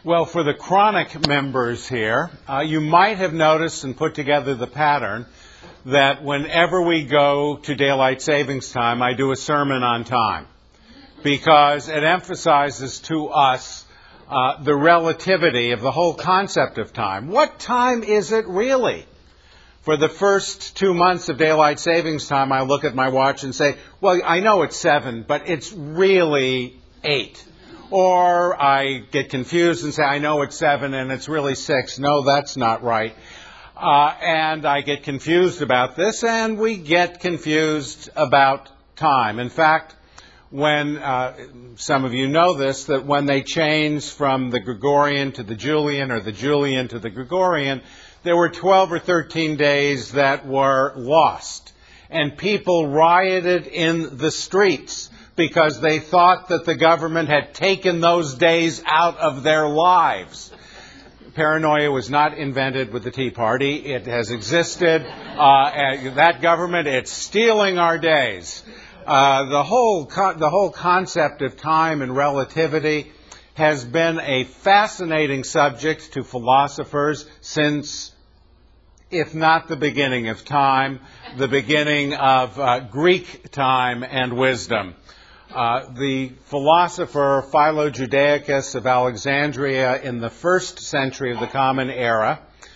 Well, for the chronic members here, you might have noticed and put together the pattern that whenever we go to daylight savings time, I do a sermon on time, because it emphasizes to us the relativity of the whole concept of time. What time is it really? For the first 2 months of daylight savings time, I look at my watch and say, well, I know it's 7, but it's really 8. Or I get confused and say, I know it's 7 and it's really 6. No, that's not right. And I get confused about this, and we get confused about time. In fact, when some of you know this, that when they changed from the Gregorian to the Julian or the Julian to the Gregorian, there were 12 or 13 days that were lost. And people rioted in the streets because they thought that the government had taken those days out of their lives. Paranoia was not invented with the Tea Party. It has existed. That government, it's stealing our days. The whole concept of time and relativity has been a fascinating subject to philosophers since, if not the beginning of time, the beginning of Greek time and wisdom. The philosopher Philo-Judaicus of Alexandria in the 1st century of the Common Era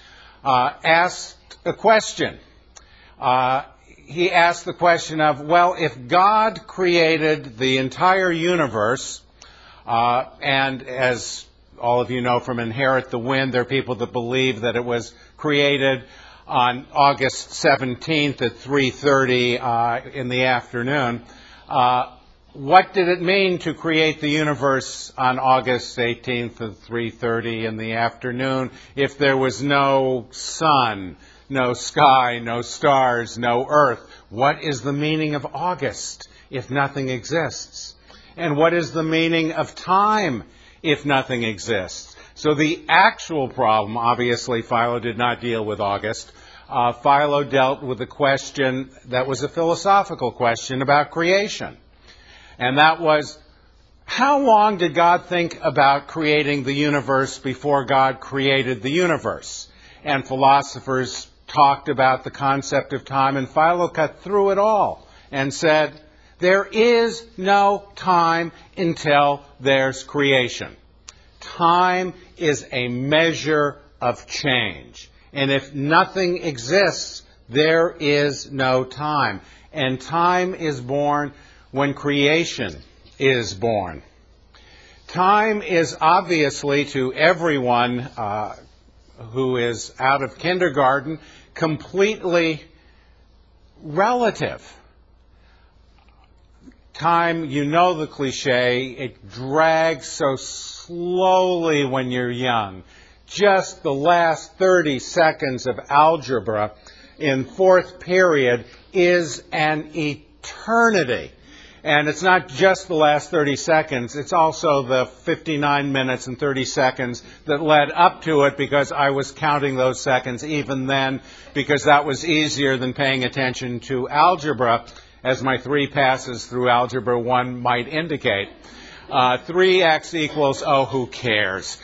asked a question. He asked the question of, well, if God created the entire universe, and as all of you know from Inherit the Wind, there are people that believe that it was created on August 17th at 3:30 in the afternoon. What did it mean to create the universe on August 18th at 3:30 in the afternoon if there was no sun, no sky, no stars, no earth? What is the meaning of August if nothing exists? And what is the meaning of time if nothing exists? So the actual problem, obviously, Philo did not deal with August. Philo dealt with a question that was a philosophical question about creation. And that was, how long did God think about creating the universe before God created the universe? And philosophers talked about the concept of time, and Philo cut through it all and said, there is no time until there's creation. Time is a measure of change. And if nothing exists, there is no time. And time is born when creation is born. Time is obviously, to everyone who is out of kindergarten, completely relative. Time, you know the cliche, it drags so slowly when you're young. Just the last 30 seconds of algebra in 4th period is an eternity. And it's not just the last 30 seconds, it's also the 59 minutes and 30 seconds that led up to it, because I was counting those seconds even then, because that was easier than paying attention to algebra, as my 3 passes through Algebra 1 might indicate. 3x equals, oh, who cares?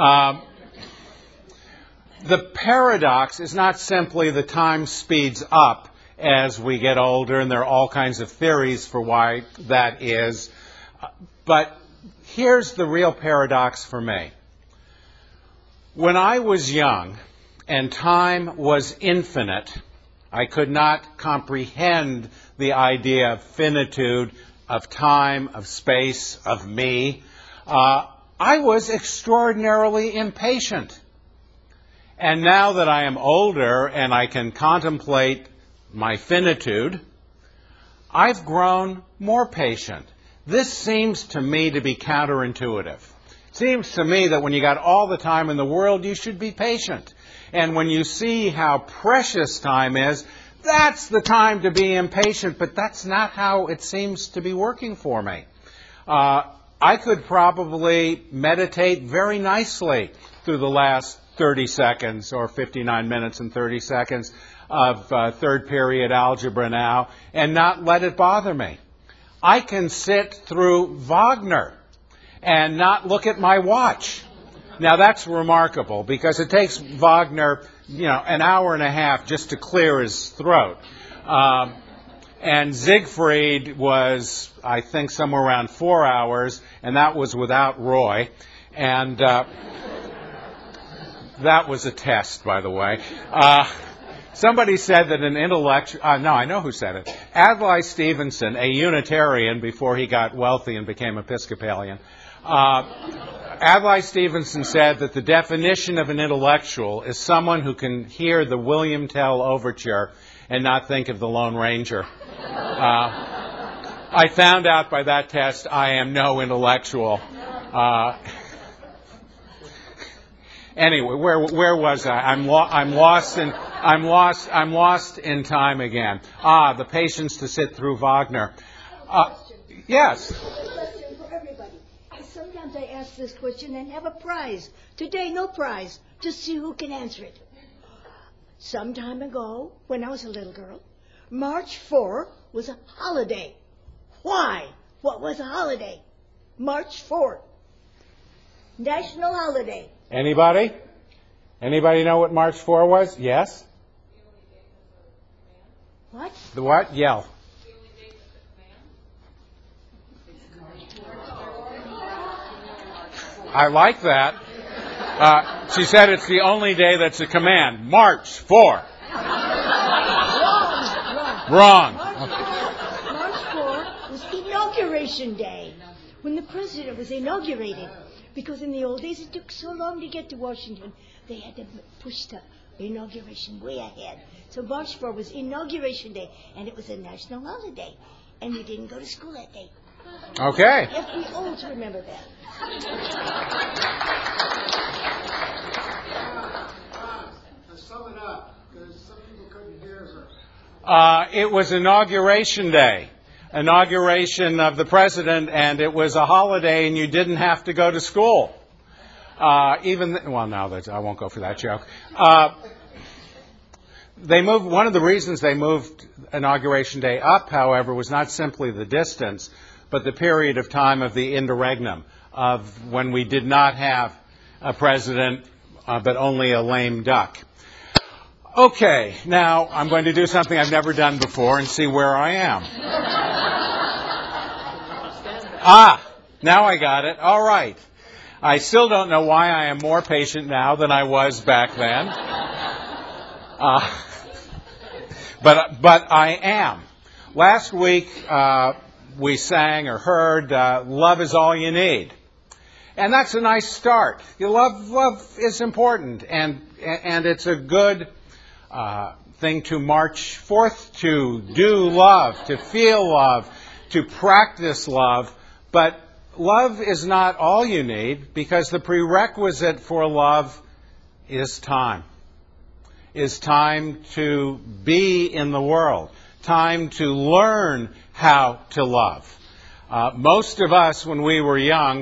The paradox is not simply the time speeds up as we get older, and there are all kinds of theories for why that is. But here's the real paradox for me. When I was young and time was infinite, I could not comprehend the idea of finitude, of time, of space, of me. I was extraordinarily impatient. And now that I am older and I can contemplate my finitude, I've grown more patient. This seems to me to be counterintuitive. It seems to me that when you got all the time in the world, you should be patient. And when you see how precious time is, that's the time to be impatient, but that's not how it seems to be working for me. I could probably meditate very nicely through the last 30 seconds or 59 minutes and 30 seconds of 3rd period algebra now and not let it bother me. I can sit through Wagner and not look at my watch. Now that's remarkable because it takes Wagner, an hour and a half just to clear his throat. And Siegfried was, I think, somewhere around 4 hours, and that was without Roy. And that was a test, by the way. Somebody said that an intellectual... no, I know who said it. Adlai Stevenson, a Unitarian before he got wealthy and became Episcopalian, Adlai Stevenson said that the definition of an intellectual is someone who can hear the William Tell Overture and not think of the Lone Ranger. I found out by that test I am no intellectual. Anyway, where was I? I'm lost in time again. The patience to sit through Wagner. Yes. Question for everybody. Sometimes I ask this question and have a prize. Today, no prize. Just see who can answer it. Some time ago, when I was a little girl, March 4 was a holiday. Why? What was a holiday? March 4. National holiday. Anybody? Anybody know what March 4 was? Yes? What? The what? Yell. I like that. She said it's the only day that's a command. March 4. Wrong. March 4 was Inauguration Day, when the president was inaugurated. Because in the old days, it took so long to get to Washington, they had to push the inauguration way ahead. So March 4 was Inauguration Day, and it was a national holiday. And we didn't go to school that day. Okay. You have to be old to remember that. Sum it up, because some people couldn't hear her. It was Inauguration Day. Inauguration of the president, and it was a holiday, and you didn't have to go to school. I won't go for that joke. One of the reasons they moved Inauguration Day up, however, was not simply the distance, but the period of time of the interregnum, of when we did not have a president, but only a lame duck. Okay, now I'm going to do something I've never done before and see where I am. Now I got it. All right. I still don't know why I am more patient now than I was back then. But I am. Last week we sang or heard "Love is All You Need," and that's a nice start. Love is important, and it's a good thing to march forth to do love, to feel love, to practice love. But love is not all you need, because the prerequisite for love is time. Is time to be in the world. Time to learn how to love. Most of us, when we were young,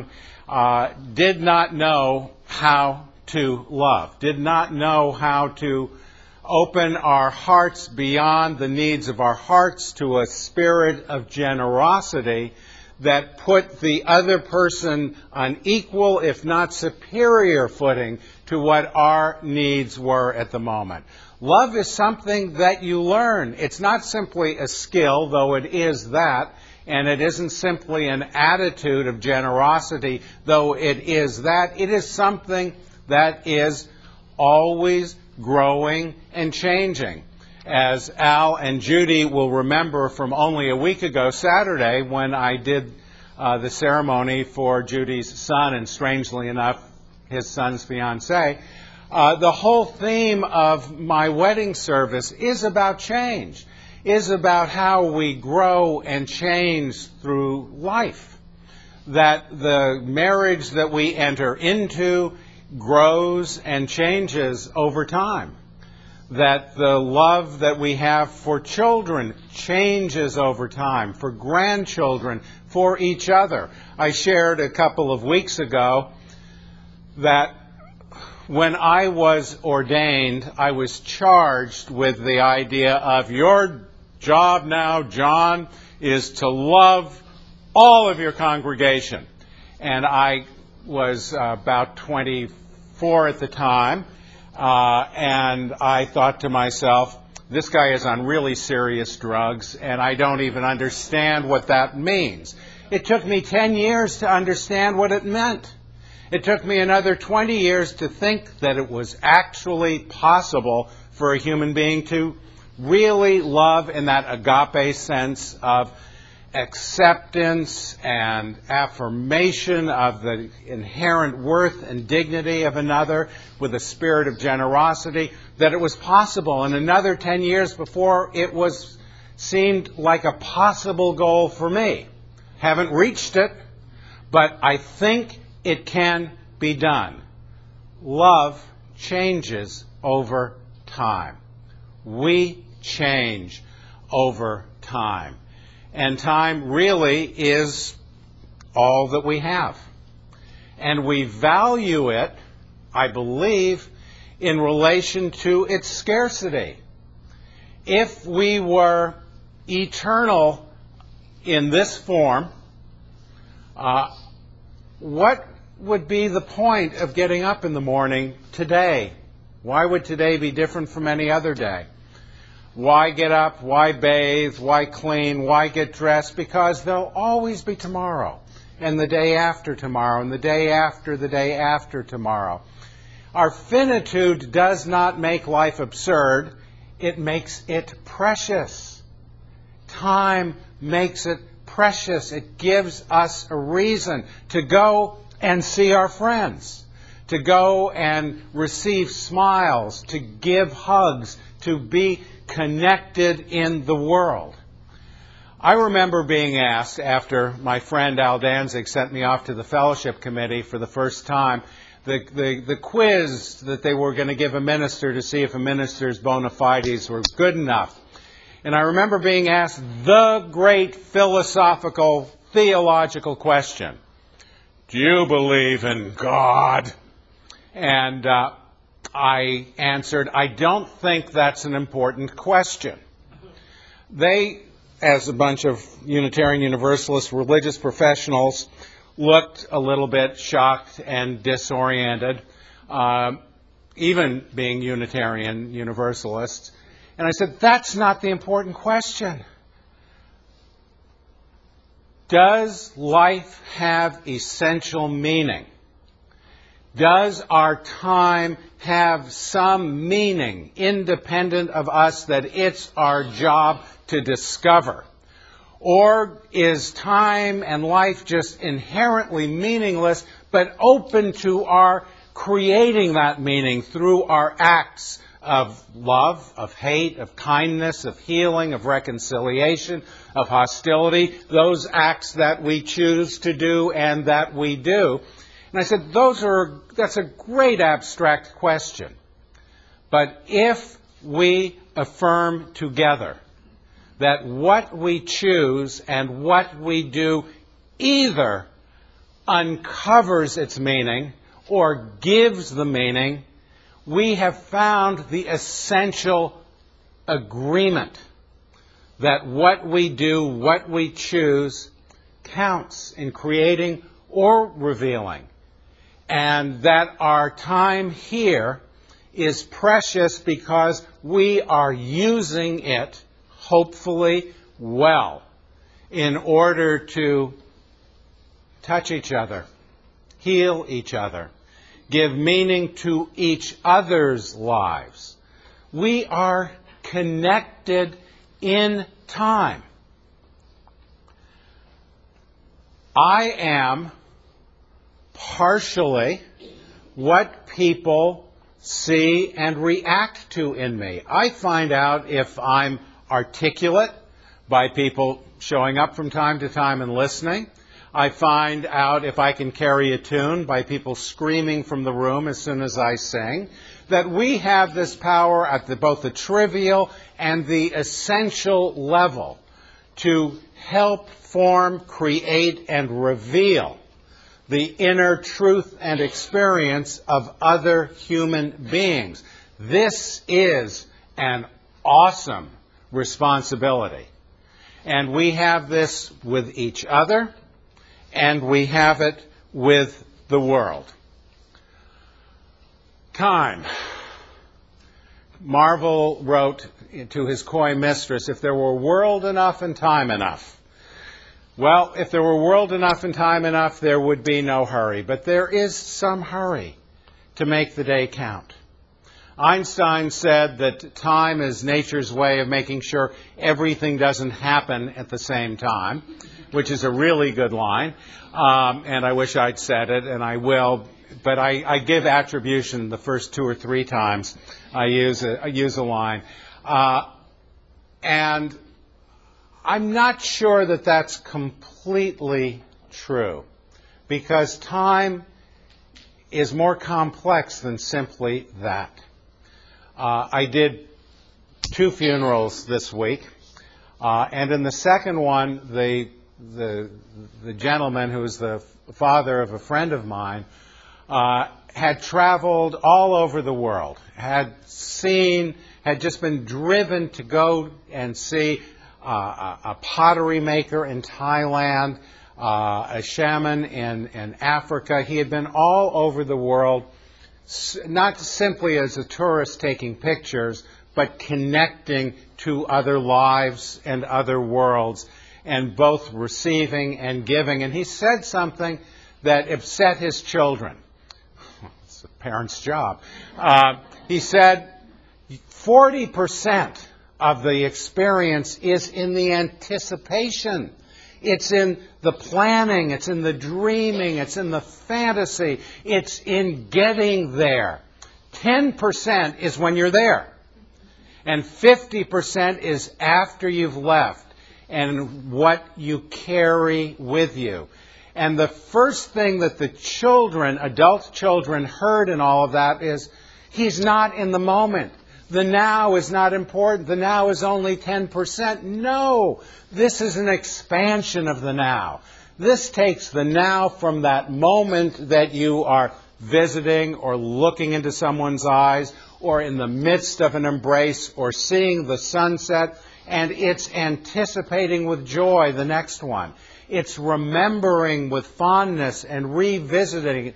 did not know how to love. Did not know how to open our hearts beyond the needs of our hearts to a spirit of generosity that put the other person on equal, if not superior, footing to what our needs were at the moment. Love is something that you learn. It's not simply a skill, though it is that, and it isn't simply an attitude of generosity, though it is that. It is something that is always growing and changing. As Al and Judy will remember from only a week ago, Saturday, when I did the ceremony for Judy's son, and strangely enough, his son's fiancée, the whole theme of my wedding service is about change, is about how we grow and change through life. That the marriage that we enter into grows and changes over time. That the love that we have for children changes over time, for grandchildren, for each other. I shared a couple of weeks ago that when I was ordained, I was charged with the idea of your job now, John, is to love all of your congregation. And I was about 24 4 at the time, and I thought to myself, this guy is on really serious drugs, and I don't even understand what that means. It took me 10 years to understand what it meant. It took me another 20 years to think that it was actually possible for a human being to really love in that agape sense of acceptance and affirmation of the inherent worth and dignity of another with a spirit of generosity, that it was possible. And another 10 years before it seemed like a possible goal for me. Haven't reached it, but I think it can be done. Love changes over time. We change over time. And time really is all that we have. And we value it, I believe, in relation to its scarcity. If we were eternal in this form, what would be the point of getting up in the morning today? Why would today be different from any other day? Why get up? Why bathe? Why clean? Why get dressed? Because there'll always be tomorrow, and the day after tomorrow, and the day after tomorrow. Our finitude does not make life absurd. It makes it precious. Time makes it precious. It gives us a reason to go and see our friends, to go and receive smiles, to give hugs, to be connected in the world. I remember being asked, after my friend Al Danzig sent me off to the fellowship committee for the first time, the quiz that they were going to give a minister to see if a minister's bona fides were good enough. And I remember being asked the great philosophical, theological question: do you believe in God? And I answered, I don't think that's an important question. They, as a bunch of Unitarian Universalist religious professionals, looked a little bit shocked and disoriented, even being Unitarian Universalists. And I said, that's not the important question. Does life have essential meaning? Does our time have some meaning independent of us that it's our job to discover? Or is time and life just inherently meaningless, but open to our creating that meaning through our acts of love, of hate, of kindness, of healing, of reconciliation, of hostility, those acts that we choose to do and that we do? And I said, that's a great abstract question. But if we affirm together that what we choose and what we do either uncovers its meaning or gives the meaning, we have found the essential agreement that what we do, what we choose, counts in creating or revealing. And that our time here is precious because we are using it, hopefully, well, in order to touch each other, heal each other, give meaning to each other's lives. We are connected in time. I am partially what people see and react to in me. I find out if I'm articulate by people showing up from time to time and listening. I find out if I can carry a tune by people screaming from the room as soon as I sing. That we have this power at both the trivial and the essential level to help form, create, and reveal the inner truth and experience of other human beings. This is an awesome responsibility. And we have this with each other, and we have it with the world. Time. Marvel wrote to his coy mistress, if there were world enough and time enough. Well, if there were world enough and time enough, there would be no hurry. But there is some hurry to make the day count. Einstein said that time is nature's way of making sure everything doesn't happen at the same time, which is a really good line. And I wish I'd said it, and I will. But I give attribution the first 2 or 3 times I use a line. And I'm not sure that that's completely true, because time is more complex than simply that. I did 2 funerals this week, and in the second one, the gentleman who was the father of a friend of mine had traveled all over the world, had just been driven to go and see a pottery maker in Thailand, a shaman in Africa. He had been all over the world, not simply as a tourist taking pictures, but connecting to other lives and other worlds, and both receiving and giving. And he said something that upset his children. It's a parent's job. He said 40% of the experience is in the anticipation. It's in the planning, it's in the dreaming, it's in the fantasy, it's in getting there. 10% is when you're there. And 50% is after you've left and what you carry with you. And the first thing that the children, adult children, heard in all of that is, he's not in the moment. The now is not important. The now is only 10%. No, this is an expansion of the now. This takes the now from that moment that you are visiting or looking into someone's eyes or in the midst of an embrace or seeing the sunset, and it's anticipating with joy the next one. It's remembering with fondness and revisiting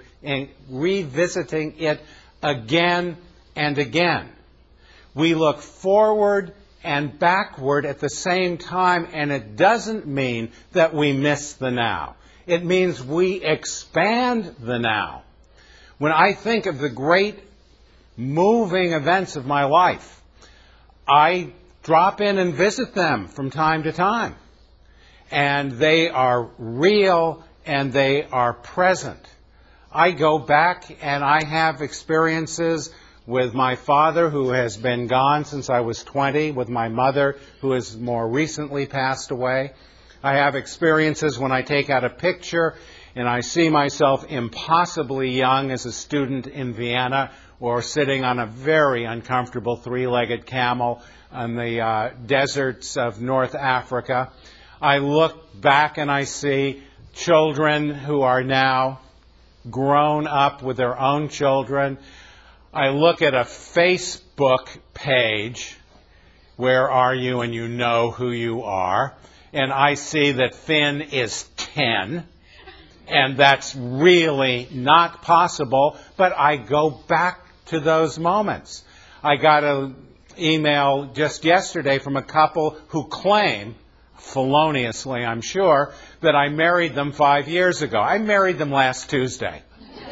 it again and again. We look forward and backward at the same time, and it doesn't mean that we miss the now. It means we expand the now. When I think of the great moving events of my life, I drop in and visit them from time to time. And they are real and they are present. I go back and I have experiences with my father, who has been gone since I was 20, with my mother, who has more recently passed away. I have experiences when I take out a picture and I see myself impossibly young as a student in Vienna, or sitting on a very uncomfortable 3-legged camel on the deserts of North Africa. I look back and I see children who are now grown up with their own children. I look at a Facebook page, where are you, and you know who you are, and I see that Finn is 10, and that's really not possible, but I go back to those moments. I got an email just yesterday from a couple who claim, feloniously I'm sure, that I married them 5 years ago. I married them last Tuesday.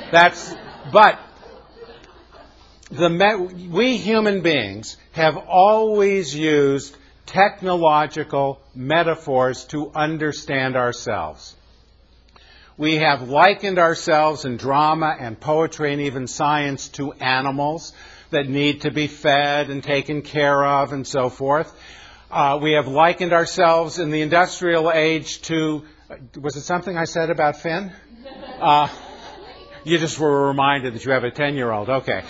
We human beings have always used technological metaphors to understand ourselves. We have likened ourselves in drama and poetry and even science to animals that need to be fed and taken care of and so forth. We have likened ourselves in the industrial age to, was it something I said about Finn? You just were reminded that you have a 10-year-old. Okay.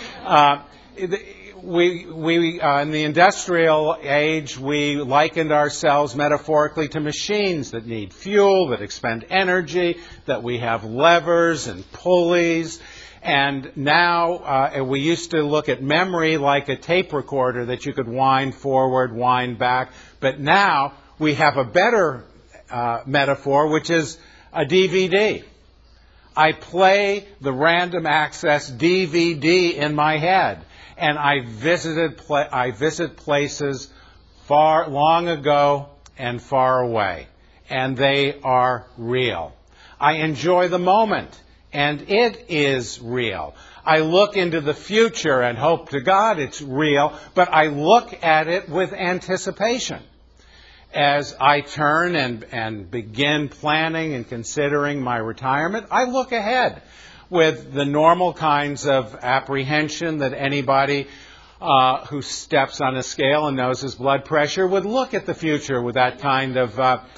In the industrial age, we likened ourselves metaphorically to machines that need fuel, that expend energy, that we have levers and pulleys. And now we used to look at memory like a tape recorder that you could wind forward, wind back. But now we have a better metaphor, which is a DVD. I play the random access DVD in my head, and I visit places far long ago and far away, and they are real. I enjoy the moment, and it is real. I look into the future and hope to God it's real, but I look at it with anticipation. As I turn and begin planning and considering my retirement, I look ahead with the normal kinds of apprehension that anybody who steps on a scale and knows his blood pressure would look at the future with that kind of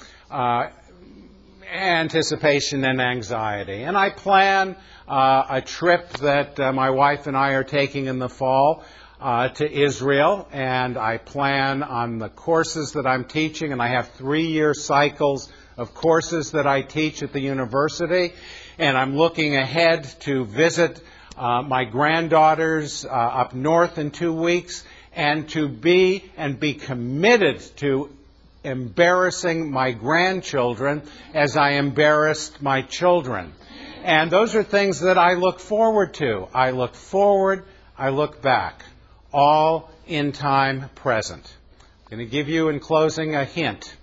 anticipation and anxiety. And I plan a trip that my wife and I are taking in the fall to Israel, and I plan on the courses that I'm teaching, and I have 3-year cycles of courses that I teach at the university, and I'm looking ahead to visit my granddaughters up north in 2 weeks, and to be committed to embarrassing my grandchildren as I embarrassed my children. And those are things that I look forward to. I look forward, I look back. All in time present. I'm going to give you in closing a hint.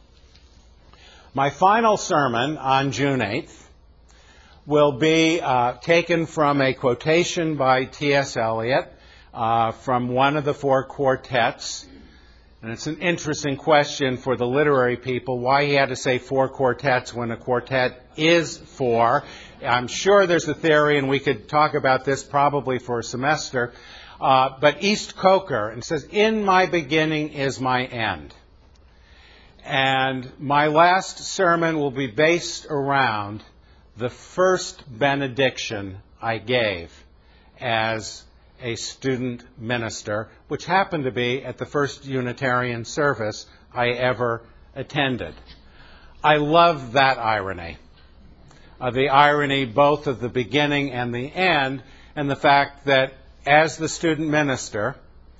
My final sermon on June 8th will be taken from a quotation by T.S. Eliot from one of the 4 quartets. And it's an interesting question for the literary people, why he had to say 4 quartets when a quartet is 4. I'm sure there's a theory, and we could talk about this probably for a semester. But East Coker, and says, "In my beginning is my end." And my last sermon will be based around the first benediction I gave as a student minister, which happened to be at the first Unitarian service I ever attended. I love that irony, the irony both of the beginning and the end, and the fact that as the student minister,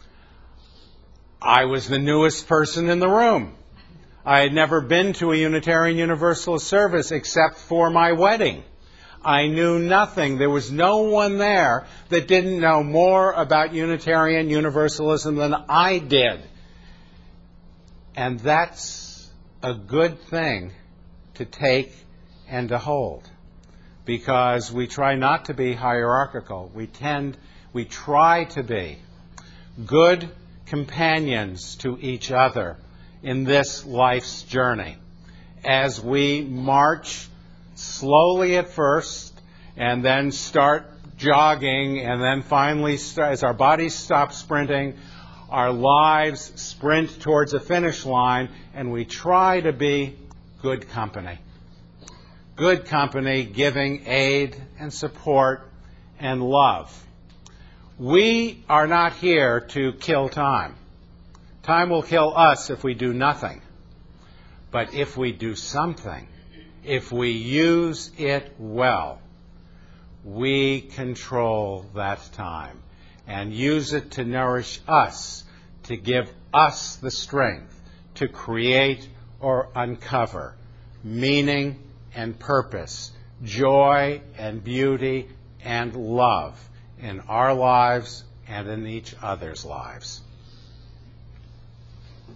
I was the newest person in the room. I had never been to a Unitarian Universalist service except for my wedding. I knew nothing. There was no one there that didn't know more about Unitarian Universalism than I did. And that's a good thing to take and to hold, because we try not to be hierarchical. We try to be good companions to each other in this life's journey as we march slowly at first and then start jogging, and then finally, as our bodies stop sprinting, our lives sprint towards a finish line, and we try to be good company. Good company, giving aid and support and love. We are not here to kill time. Time will kill us if we do nothing. But if we do something, if we use it well, we control that time and use it to nourish us, to give us the strength to create or uncover meaning and purpose, joy and beauty and love in our lives and in each other's lives.